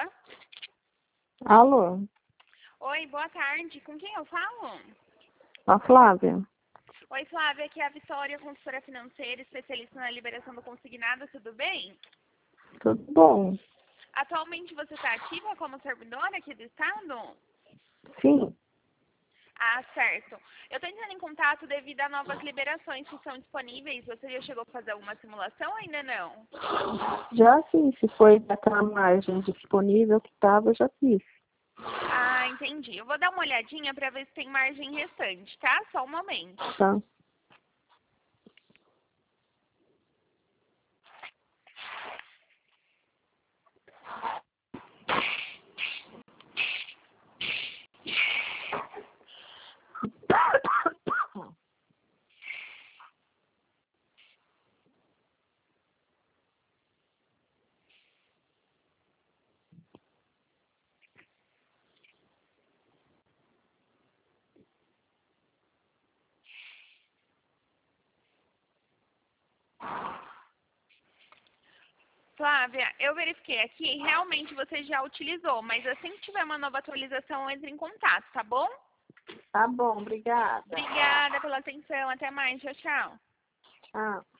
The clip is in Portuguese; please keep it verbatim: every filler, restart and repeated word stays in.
Alô? Oi, boa tarde. Com quem eu falo? A Flávia? Oi, Flávia, aqui é a Vitória, consultora financeira, especialista na liberação do consignado, tudo bem? Tudo bom? Atualmente você está ativa como servidora aqui do Estado? Sim. Ah, certo. Eu estou entrando em contato devido a novas liberações que são disponíveis. Você já chegou a fazer alguma simulação ou ainda não? Já sim, se foi daquela margem disponível que estava, eu já fiz. Ah, entendi. Eu vou dar uma olhadinha para ver se tem margem restante, tá? Só um momento. Tá. Flávia, eu verifiquei aqui, realmente você já utilizou, mas assim que tiver uma nova atualização, entre em contato, tá bom? Tá bom, obrigada. Obrigada pela atenção, até mais, tchau, tchau. Tchau.